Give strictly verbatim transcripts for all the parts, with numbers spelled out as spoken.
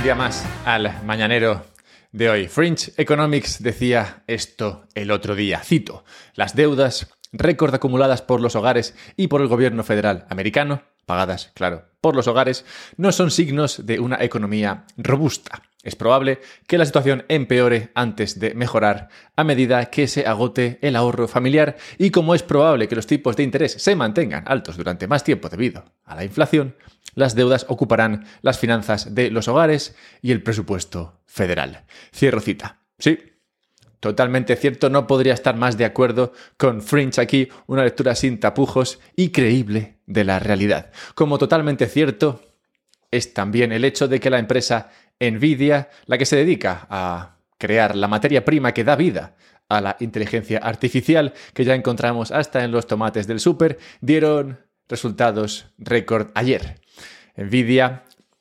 día más al mañanero de hoy. Fringe Economics decía esto el otro día, cito: las deudas récord acumuladas por los hogares y por el gobierno federal americano, pagadas, claro, por los hogares, no son signos de una economía robusta. Es probable que la situación empeore antes de mejorar a medida que se agote el ahorro familiar, y como es probable que los tipos de interés se mantengan altos durante más tiempo debido a la inflación, las deudas ocuparán las finanzas de los hogares y el presupuesto federal. Cierro cita. Sí, totalmente cierto, no podría estar más de acuerdo con Fringe aquí, una lectura sin tapujos y creíble de la realidad. Como totalmente cierto es también el hecho de que la empresa Nvidia, la que se dedica a crear la materia prima que da vida a la inteligencia artificial, que ya encontramos hasta en los tomates del súper, dieron resultados récord ayer. Nvidia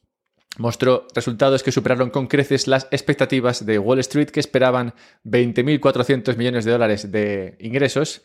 mostró resultados que superaron con creces las expectativas de Wall Street, que esperaban veinte mil cuatrocientos millones de dólares de ingresos,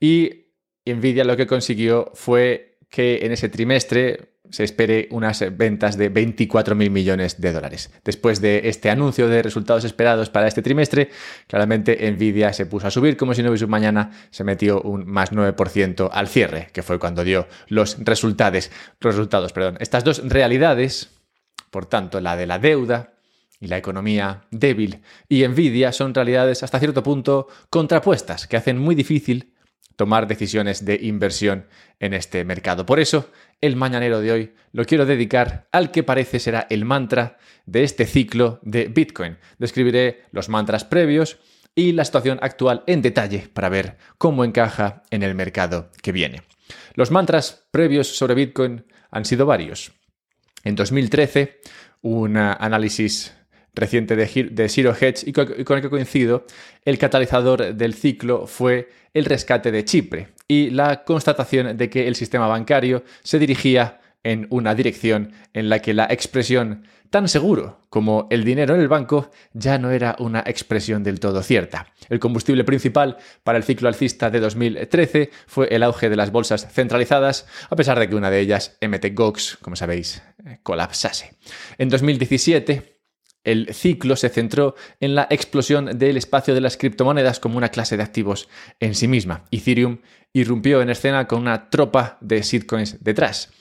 y Nvidia lo que consiguió fue que en ese trimestre se espere unas ventas de veinticuatro mil millones de dólares. Después de este anuncio de resultados esperados para este trimestre, claramente Nvidia se puso a subir como si no hubiese un mañana, se metió un más nueve por ciento al cierre, que fue cuando dio los resultados. Los resultados, perdón. Estas dos realidades, por tanto, la de la deuda y la economía débil y Nvidia, son realidades hasta cierto punto contrapuestas, que hacen muy difícil tomar decisiones de inversión en este mercado. Por eso, el mañanero de hoy lo quiero dedicar al que parece será el mantra de este ciclo de Bitcoin. Describiré los mantras previos y la situación actual en detalle para ver cómo encaja en el mercado que viene. Los mantras previos sobre Bitcoin han sido varios. En dos mil trece, un análisis reciente de, de Zero Hedge y con el que coincido, el catalizador del ciclo fue el rescate de Chipre y la constatación de que el sistema bancario se dirigía en una dirección en la que la expresión tan seguro como el dinero en el banco ya no era una expresión del todo cierta. El combustible principal para el ciclo alcista de dos mil trece fue el auge de las bolsas centralizadas, a pesar de que una de ellas, M T Gox, como sabéis, colapsase. En dos mil diecisiete, el ciclo se centró en la explosión del espacio de las criptomonedas como una clase de activos en sí misma. Ethereum irrumpió en escena con una tropa de shitcoins detrás,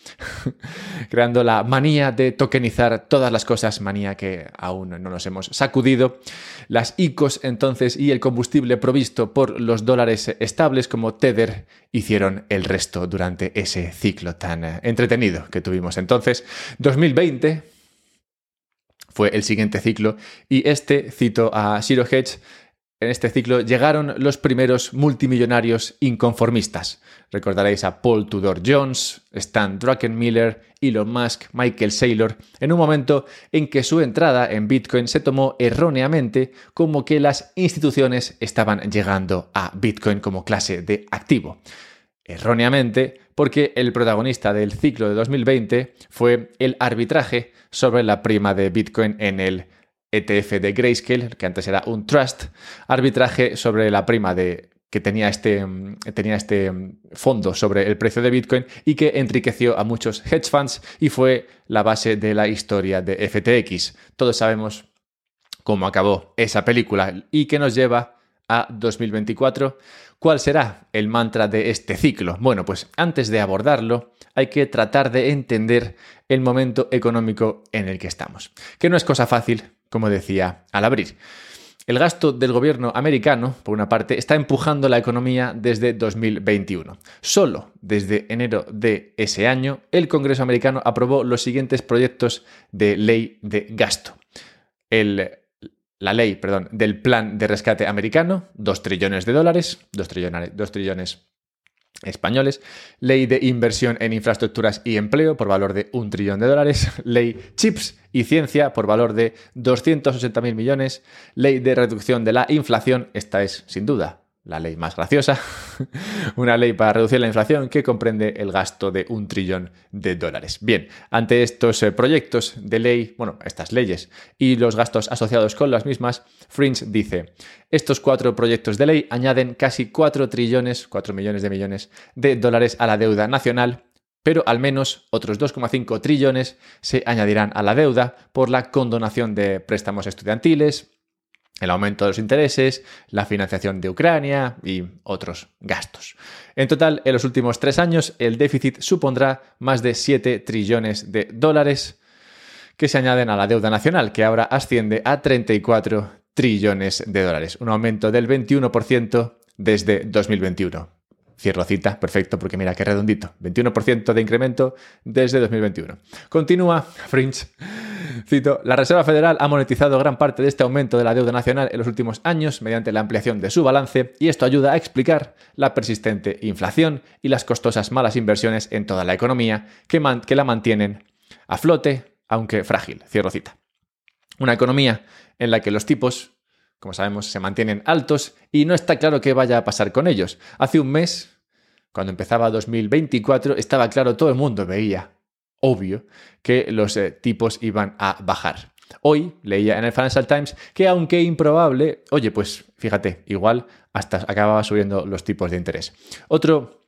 creando la manía de tokenizar todas las cosas, manía que aún no nos hemos sacudido. Las I C Os entonces y el combustible provisto por los dólares estables como Tether hicieron el resto durante ese ciclo tan entretenido que tuvimos entonces. dos mil veinte fue el siguiente ciclo y este, cito a Zero Hedge, en este ciclo llegaron los primeros multimillonarios inconformistas. Recordaréis a Paul Tudor Jones, Stan Druckenmiller, Elon Musk, Michael Saylor, en un momento en que su entrada en Bitcoin se tomó erróneamente como que las instituciones estaban llegando a Bitcoin como clase de activo. Erróneamente, porque el protagonista del ciclo de dos mil veinte fue el arbitraje sobre la prima de Bitcoin en el E T F de Grayscale, que antes era un trust, arbitraje sobre la prima de que tenía este, tenía este fondo sobre el precio de Bitcoin y que enriqueció a muchos hedge funds y fue la base de la historia de F T X. Todos sabemos cómo acabó esa película y que nos lleva a dos mil veinticuatro. ¿Cuál será el mantra de este ciclo? Bueno, pues antes de abordarlo, hay que tratar de entender el momento económico en el que estamos, que no es cosa fácil, como decía al abrir. El gasto del gobierno americano, por una parte, está empujando la economía desde dos mil veintiuno. Solo desde enero de ese año, el Congreso americano aprobó los siguientes proyectos de ley de gasto. El La ley, perdón, del plan de rescate americano, dos trillones de dólares, dos trillones, dos trillones españoles. Ley de inversión en infraestructuras y empleo por valor de un trillón de dólares. Ley Chips y Ciencia por valor de doscientos ochenta mil millones. Ley de reducción de la inflación, esta es, sin duda, la ley más graciosa, una ley para reducir la inflación que comprende el gasto de un trillón de dólares. Bien, ante estos eh, proyectos de ley, bueno, estas leyes y los gastos asociados con las mismas, Fringe dice: estos cuatro proyectos de ley añaden casi cuatro trillones, cuatro millones de millones de dólares a la deuda nacional pero al menos otros dos coma cinco trillones se añadirán a la deuda por la condonación de préstamos estudiantiles, el aumento de los intereses, la financiación de Ucrania y otros gastos. En total, en los últimos tres años, el déficit supondrá más de siete trillones de dólares que se añaden a la deuda nacional, que ahora asciende a treinta y cuatro trillones de dólares, un aumento del veintiuno por ciento desde dos mil veintiuno. Cierro cita, perfecto, porque mira qué redondito. veintiuno por ciento de incremento desde dos mil veintiuno. Continúa Fringe. Cito, la Reserva Federal ha monetizado gran parte de este aumento de la deuda nacional en los últimos años mediante la ampliación de su balance y esto ayuda a explicar la persistente inflación y las costosas malas inversiones en toda la economía que, man- que la mantienen a flote, aunque frágil. Cierro cita. Una economía en la que los tipos, como sabemos, se mantienen altos y no está claro qué vaya a pasar con ellos. Hace un mes, cuando empezaba dos mil veinticuatro, estaba claro, todo el mundo veía, obvio, que los eh, tipos iban a bajar. Hoy leía en el Financial Times que, aunque improbable, oye, pues fíjate, igual hasta acababa subiendo los tipos de interés. Otro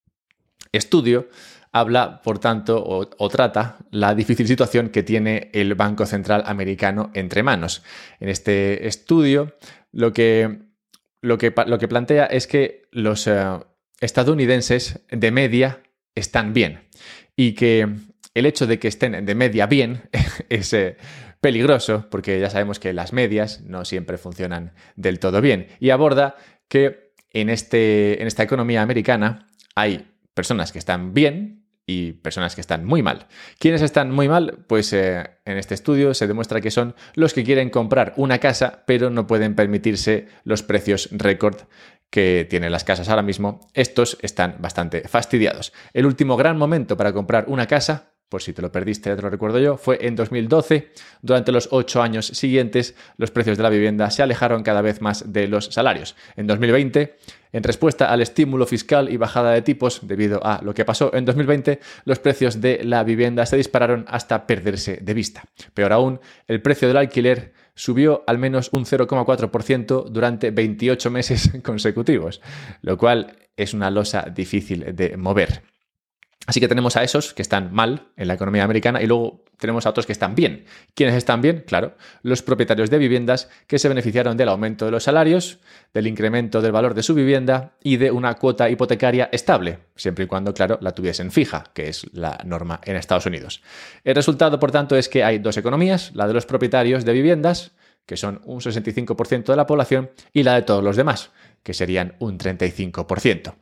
estudio habla, por tanto, o, o trata la difícil situación que tiene el Banco Central Americano entre manos. En este estudio, lo que, lo que, lo que plantea es que los eh, estadounidenses de media están bien y que el hecho de que estén de media bien es eh, peligroso porque ya sabemos que las medias no siempre funcionan del todo bien. Y aborda que en, este, en esta economía americana hay personas que están bien y personas que están muy mal. ¿Quiénes están muy mal? Pues eh, en este estudio se demuestra que son los que quieren comprar una casa pero no pueden permitirse los precios récord que tienen las casas ahora mismo. Estos están bastante fastidiados. El último gran momento para comprar una casa, por si te lo perdiste, te lo recuerdo yo, fue en dos mil doce. Durante los ocho años siguientes, los precios de la vivienda se alejaron cada vez más de los salarios. En dos mil veinte, en respuesta al estímulo fiscal y bajada de tipos, debido a lo que pasó en dos mil veinte, los precios de la vivienda se dispararon hasta perderse de vista. Peor aún, el precio del alquiler subió al menos un cero coma cuatro por ciento durante veintiocho meses consecutivos, lo cual es una losa difícil de mover. Así que tenemos a esos que están mal en la economía americana y luego tenemos a otros que están bien. ¿Quiénes están bien? Claro, los propietarios de viviendas que se beneficiaron del aumento de los salarios, del incremento del valor de su vivienda y de una cuota hipotecaria estable, siempre y cuando, claro, la tuviesen fija, que es la norma en Estados Unidos. El resultado, por tanto, es que hay dos economías, la de los propietarios de viviendas, que son un sesenta y cinco por ciento de la población, y la de todos los demás, que serían un treinta y cinco por ciento.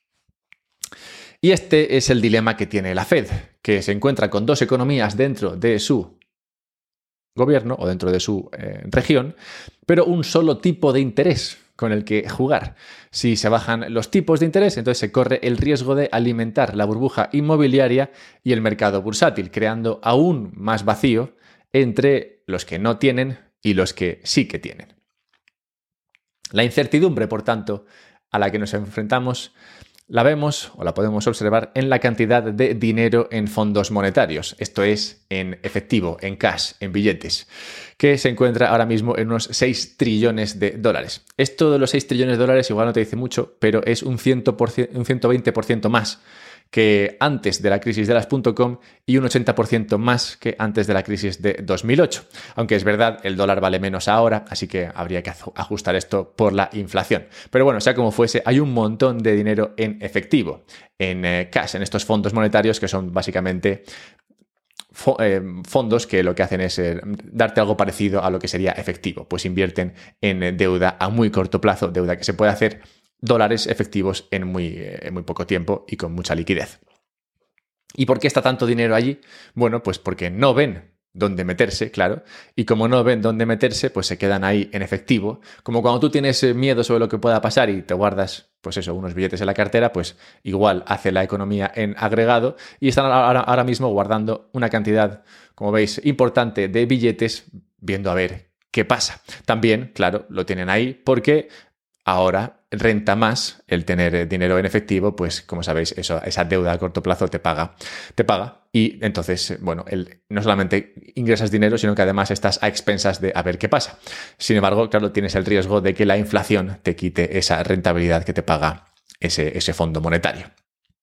Y este es el dilema que tiene la Fed, que se encuentra con dos economías dentro de su gobierno o dentro de su eh, región, pero un solo tipo de interés con el que jugar. Si se bajan los tipos de interés, entonces se corre el riesgo de alimentar la burbuja inmobiliaria y el mercado bursátil, creando aún más vacío entre los que no tienen y los que sí que tienen. La incertidumbre, por tanto, a la que nos enfrentamos, la vemos o la podemos observar en la cantidad de dinero en fondos monetarios, esto es, en efectivo, en cash, en billetes, que se encuentra ahora mismo en unos seis trillones de dólares. Esto de los seis trillones de dólares igual no te dice mucho, pero es un, cien por ciento, un ciento veinte por ciento más que antes de la crisis de las .com y un ochenta por ciento más que antes de la crisis de dos mil ocho. Aunque es verdad, el dólar vale menos ahora, así que habría que ajustar esto por la inflación. Pero bueno, sea como fuese, hay un montón de dinero en efectivo, en eh, cash, en estos fondos monetarios que son básicamente fo- eh, fondos que lo que hacen es eh, darte algo parecido a lo que sería efectivo. Pues invierten en eh, deuda a muy corto plazo, deuda que se puede hacer dólares efectivos en muy, en muy poco tiempo y con mucha liquidez. ¿Y por qué está tanto dinero allí? Bueno, pues porque no ven dónde meterse, claro, y como no ven dónde meterse, pues se quedan ahí en efectivo. Como cuando tú tienes miedo sobre lo que pueda pasar y te guardas, pues eso, unos billetes en la cartera, pues igual hace la economía en agregado y están ahora, ahora mismo guardando una cantidad, como veis, importante de billetes, viendo a ver qué pasa. También, claro, lo tienen ahí porque ahora renta más el tener dinero en efectivo, pues como sabéis, eso, esa deuda a corto plazo te paga, te paga y entonces, bueno, el, no solamente ingresas dinero, sino que además estás a expensas de a ver qué pasa. Sin embargo, claro, tienes el riesgo de que la inflación te quite esa rentabilidad que te paga ese, ese fondo monetario.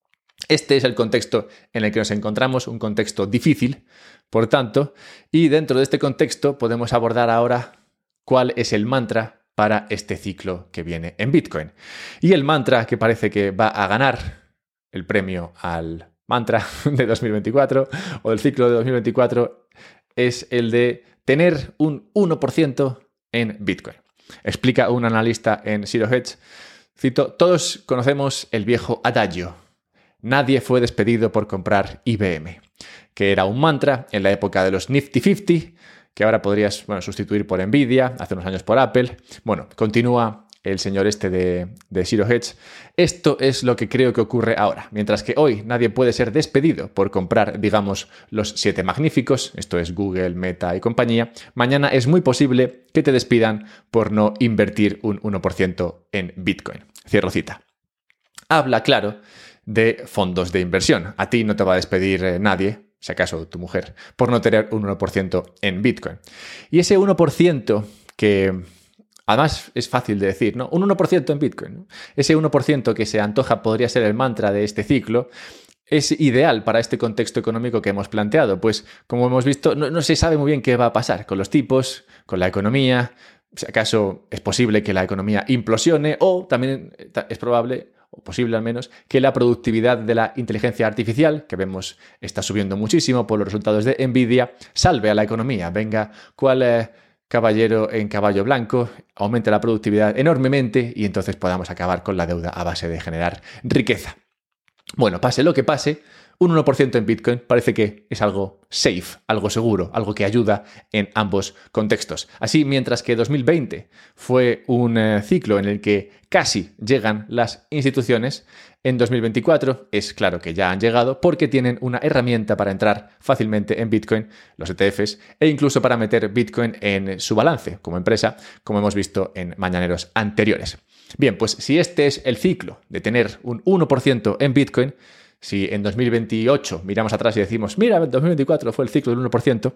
Este es el contexto en el que nos encontramos, un contexto difícil, por tanto, y dentro de este contexto podemos abordar ahora cuál es el mantra para este ciclo que viene en Bitcoin. Y el mantra que parece que va a ganar el premio al mantra de dos mil veinticuatro o del ciclo de dos mil veinticuatro es el de tener un uno por ciento en Bitcoin. Explica un analista en Zero Hedge, cito, todos conocemos el viejo adagio. Nadie fue despedido por comprar I B M, que era un mantra en la época de los Nifty cincuenta, que ahora podrías bueno, sustituir por Nvidia, hace unos años por Apple. Bueno, continúa el señor este de, de Zero Hedge. Esto es lo que creo que ocurre ahora. Mientras que hoy nadie puede ser despedido por comprar, digamos, los siete magníficos, esto es Google, Meta y compañía, mañana es muy posible que te despidan por no invertir un uno por ciento en Bitcoin. Cierro cita. Habla, claro, de fondos de inversión. A ti no te va a despedir eh, nadie, si acaso tu mujer, por no tener un uno por ciento en Bitcoin. Y ese uno por ciento que, además, es fácil de decir, ¿no? Un uno por ciento en Bitcoin, ¿no? Ese uno por ciento que se antoja podría ser el mantra de este ciclo, es ideal para este contexto económico que hemos planteado, pues, como hemos visto, no, no se sabe muy bien qué va a pasar con los tipos, con la economía, si acaso es posible que la economía implosione o también es probable o posible al menos, que la productividad de la inteligencia artificial, que vemos está subiendo muchísimo por los resultados de Nvidia, salve a la economía. Venga, cual eh, caballero en caballo blanco, aumente la productividad enormemente y entonces podamos acabar con la deuda a base de generar riqueza. Bueno, pase lo que pase, un uno por ciento en Bitcoin parece que es algo safe, algo seguro, algo que ayuda en ambos contextos. Así, mientras que dos mil veinte fue un eh, ciclo en el que casi llegan las instituciones, en dos mil veinticuatro es claro que ya han llegado porque tienen una herramienta para entrar fácilmente en Bitcoin, los E T Fs, e incluso para meter Bitcoin en su balance como empresa, como hemos visto en mañaneros anteriores. Bien, pues si este es el ciclo de tener un uno por ciento en Bitcoin, si en dos mil veintiocho miramos atrás y decimos, mira, dos mil veinticuatro fue el ciclo del uno por ciento,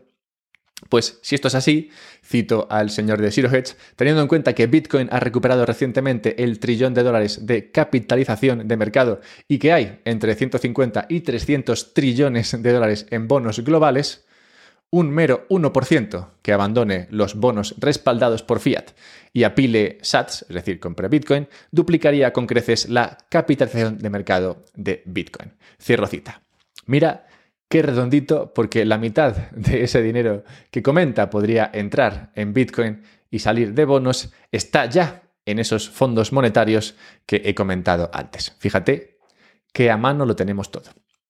pues si esto es así, cito al señor de Zero Hedge, teniendo en cuenta que Bitcoin ha recuperado recientemente el trillón de dólares de capitalización de mercado y que hay entre ciento cincuenta y trescientos trillones de dólares en bonos globales, un mero uno por ciento que abandone los bonos respaldados por fiat y apile sats, es decir, compre Bitcoin, duplicaría con creces la capitalización de mercado de Bitcoin. Cierro cita. Mira qué redondito, porque la mitad de ese dinero que comenta podría entrar en Bitcoin y salir de bonos está ya en esos fondos monetarios que he comentado antes. Fíjate que a mano lo tenemos todo.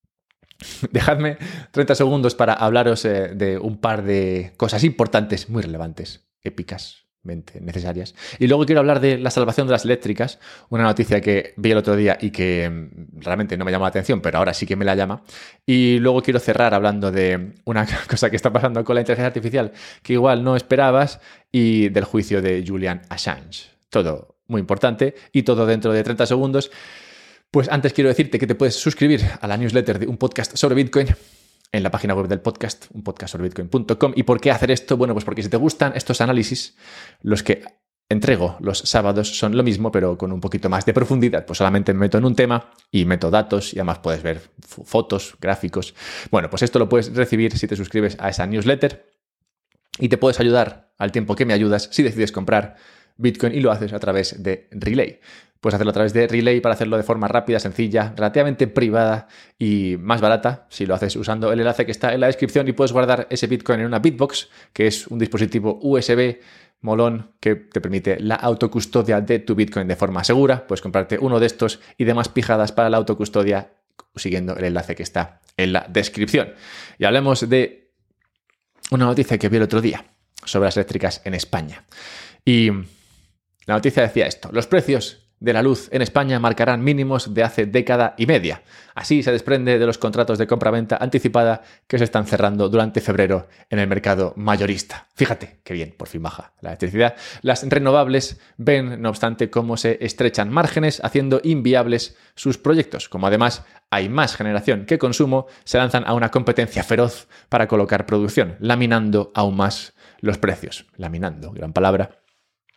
Dejadme treinta segundos para hablaros eh, de un par de cosas importantes, muy relevantes, épicasmente necesarias. Y luego quiero hablar de la salvación de las eléctricas, una noticia que vi el otro día y que mm, realmente no me llamó la atención, pero ahora sí que me la llama. Y luego quiero cerrar hablando de una cosa que está pasando con la inteligencia artificial que igual no esperabas y del juicio de Julian Assange. Todo muy importante y todo dentro de treinta segundos. Pues antes quiero decirte que te puedes suscribir a la newsletter de un podcast sobre Bitcoin en la página web del podcast, un podcast sobre bitcoin punto com. ¿Y por qué hacer esto? Bueno, pues porque si te gustan estos análisis, los que entrego los sábados son lo mismo, pero con un poquito más de profundidad. Pues solamente me meto en un tema y meto datos y además puedes ver fotos, gráficos. Bueno, pues esto lo puedes recibir si te suscribes a esa newsletter y te puedes ayudar al tiempo que me ayudas si decides comprar Bitcoin y lo haces a través de Relay. Puedes hacerlo a través de Relay para hacerlo de forma rápida, sencilla, relativamente privada y más barata si lo haces usando el enlace que está en la descripción y puedes guardar ese Bitcoin en una Bitbox, que es un dispositivo U S B molón que te permite la autocustodia de tu Bitcoin de forma segura. Puedes comprarte uno de estos y demás pijadas para la autocustodia siguiendo el enlace que está en la descripción. Y hablemos de una noticia que vi el otro día sobre las eléctricas en España. Y la noticia decía esto: los precios de la luz en España marcarán mínimos de hace década y media. Así se desprende de los contratos de compraventa anticipada que se están cerrando durante febrero en el mercado mayorista. Fíjate, qué bien, por fin baja la electricidad. Las renovables ven, no obstante, cómo se estrechan márgenes, haciendo inviables sus proyectos. Como además hay más generación que consumo, se lanzan a una competencia feroz para colocar producción, laminando aún más los precios. Laminando, gran palabra.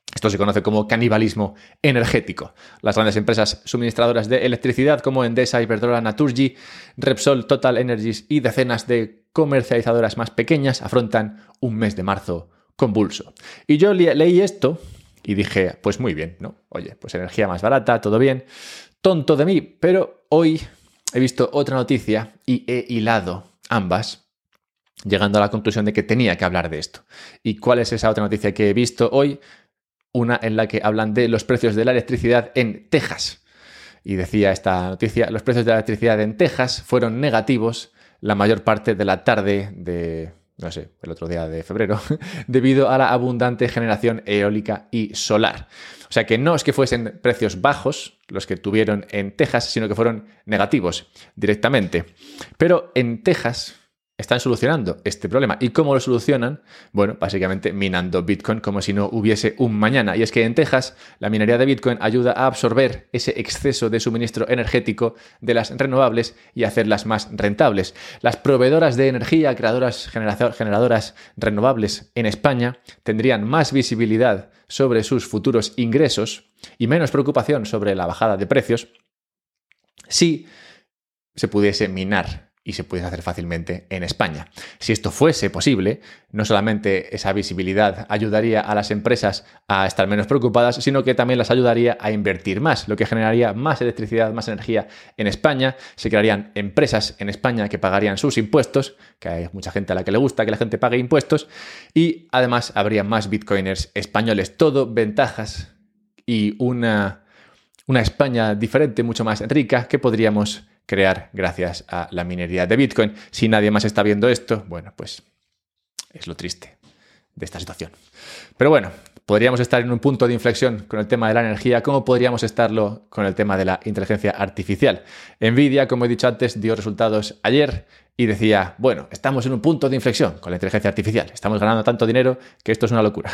Esto se conoce como canibalismo energético. Las grandes empresas suministradoras de electricidad como Endesa, Iberdrola, Naturgy, Repsol, Total Energies y decenas de comercializadoras más pequeñas afrontan un mes de marzo convulso. Y yo le- leí esto y dije, pues muy bien, ¿no? Oye, pues energía más barata, todo bien. Tonto de mí, pero hoy he visto otra noticia y he hilado ambas, llegando a la conclusión de que tenía que hablar de esto. ¿Y cuál es esa otra noticia que he visto hoy? Una en la que hablan de los precios de la electricidad en Texas. Y decía esta noticia, los precios de la electricidad en Texas fueron negativos la mayor parte de la tarde de, no sé, el otro día de febrero, debido a la abundante generación eólica y solar. O sea que no es que fuesen precios bajos los que tuvieron en Texas, sino que fueron negativos directamente. Pero en Texas están solucionando este problema. ¿Y cómo lo solucionan? Bueno, básicamente minando Bitcoin como si no hubiese un mañana. Y es que en Texas la minería de Bitcoin ayuda a absorber ese exceso de suministro energético de las renovables y hacerlas más rentables. Las proveedoras de energía, creadoras, generadoras renovables en España tendrían más visibilidad sobre sus futuros ingresos y menos preocupación sobre la bajada de precios si se pudiese minar y se pudiese hacer fácilmente en España. Si esto fuese posible, no solamente esa visibilidad ayudaría a las empresas a estar menos preocupadas, sino que también las ayudaría a invertir más, lo que generaría más electricidad, más energía en España. Se crearían empresas en España que pagarían sus impuestos, que hay mucha gente a la que le gusta que la gente pague impuestos, y además habría más bitcoiners españoles. Todo ventajas y una, una España diferente, mucho más rica, que podríamos crear gracias a la minería de Bitcoin. Si nadie más está viendo esto, bueno, pues es lo triste de esta situación. Pero bueno, podríamos estar en un punto de inflexión con el tema de la energía, como podríamos estarlo con el tema de la inteligencia artificial. Nvidia, como he dicho antes, dio resultados ayer y decía, bueno, estamos en un punto de inflexión con la inteligencia artificial. Estamos ganando tanto dinero que esto es una locura.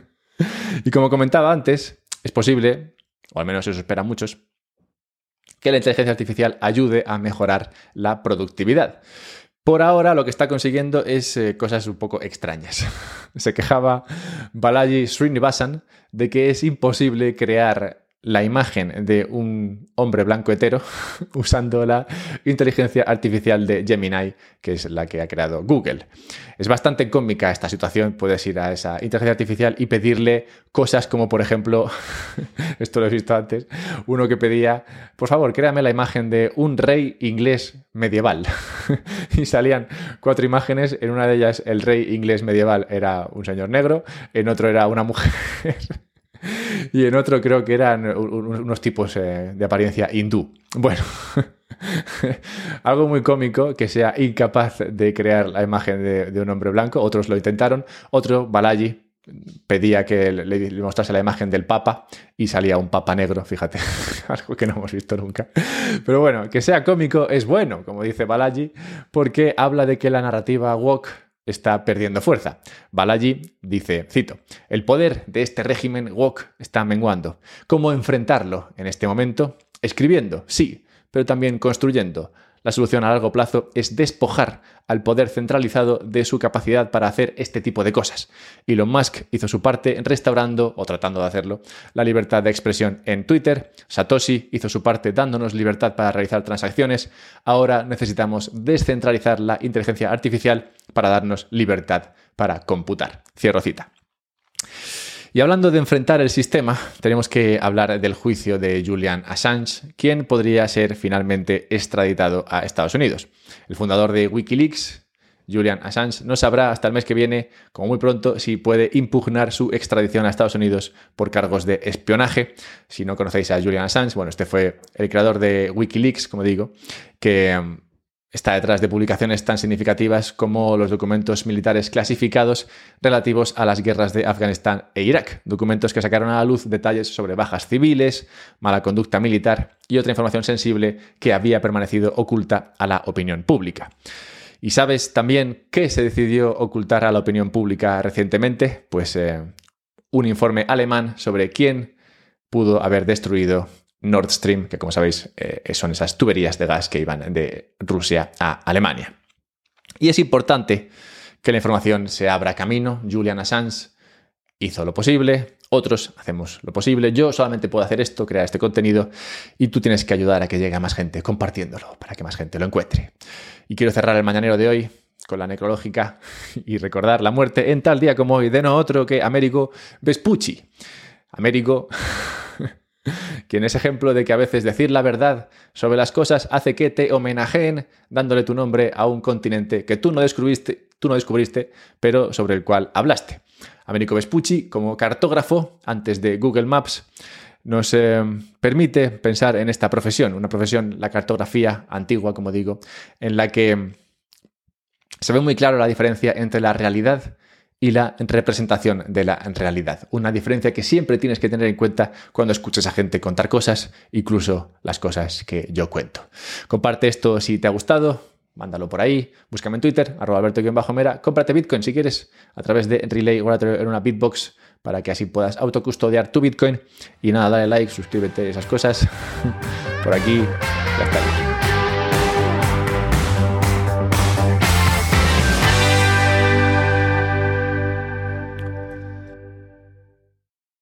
Y como comentaba antes, es posible, o al menos eso esperan muchos, que la inteligencia artificial ayude a mejorar la productividad. Por ahora lo que está consiguiendo es eh, cosas un poco extrañas. Se quejaba Balaji Srinivasan de que es imposible crear la imagen de un hombre blanco hetero usando la inteligencia artificial de Gemini, que es la que ha creado Google. Es bastante cómica esta situación. Puedes ir a esa inteligencia artificial y pedirle cosas como, por ejemplo, esto lo he visto antes, uno que pedía, por favor, créame la imagen de un rey inglés medieval. Y salían cuatro imágenes. En una de ellas el rey inglés medieval era un señor negro, en otro era una mujer y en otro creo que eran unos tipos eh, de apariencia hindú. Bueno, algo muy cómico que sea incapaz de crear la imagen de, de un hombre blanco. Otros lo intentaron. Otro, Balaji, pedía que le, le mostrase la imagen del Papa y salía un Papa negro, fíjate, algo que no hemos visto nunca. Pero bueno, que sea cómico es bueno, como dice Balaji, porque habla de que la narrativa woke está perdiendo fuerza. Balaji dice, cito, el poder de este régimen woke está menguando. ¿Cómo enfrentarlo en este momento? Escribiendo, sí, pero también construyendo. La solución a largo plazo es despojar al poder centralizado de su capacidad para hacer este tipo de cosas. Elon Musk hizo su parte restaurando, o tratando de hacerlo, la libertad de expresión en Twitter. Satoshi hizo su parte dándonos libertad para realizar transacciones. Ahora necesitamos descentralizar la inteligencia artificial para darnos libertad para computar. Cierro cita. Y hablando de enfrentar el sistema, tenemos que hablar del juicio de Julian Assange, quien podría ser finalmente extraditado a Estados Unidos. El fundador de Wikileaks, Julian Assange, no sabrá hasta el mes que viene, como muy pronto, si puede impugnar su extradición a Estados Unidos por cargos de espionaje. Si no conocéis a Julian Assange, bueno, este fue el creador de Wikileaks, como digo, que está detrás de publicaciones tan significativas como los documentos militares clasificados relativos a las guerras de Afganistán e Irak. Documentos que sacaron a la luz detalles sobre bajas civiles, mala conducta militar y otra información sensible que había permanecido oculta a la opinión pública. ¿Y sabes también qué se decidió ocultar a la opinión pública recientemente? Pues eh, un informe alemán sobre quién pudo haber destruido Nord Stream, que como sabéis eh, son esas tuberías de gas que iban de Rusia a Alemania. Y es importante que la información se abra camino. Julian Assange hizo lo posible, otros hacemos lo posible, yo solamente puedo hacer esto, crear este contenido, y tú tienes que ayudar a que llegue a más gente compartiéndolo, para que más gente lo encuentre. Y quiero cerrar el mañanero de hoy con la necrológica y recordar la muerte en tal día como hoy de no otro que Amerigo Vespucci. Amerigo, quien es ejemplo de que a veces decir la verdad sobre las cosas hace que te homenajeen dándole tu nombre a un continente que tú no descubriste, tú no descubriste, pero sobre el cual hablaste. Amerigo Vespucci, como cartógrafo antes de Google Maps, nos eh, permite pensar en esta profesión, una profesión, la cartografía antigua, como digo, en la que se ve muy claro la diferencia entre la realidad y la representación de la realidad. Una diferencia que siempre tienes que tener en cuenta cuando escuchas a gente contar cosas, incluso las cosas que yo cuento. Comparte esto si te ha gustado, mándalo por ahí, búscame en Twitter, arroba alberto-mera, cómprate Bitcoin si quieres a través de Relay, guárdate en una Bitbox para que así puedas autocustodiar tu Bitcoin. Y nada, dale like, suscríbete, esas cosas. Por aquí, ya está.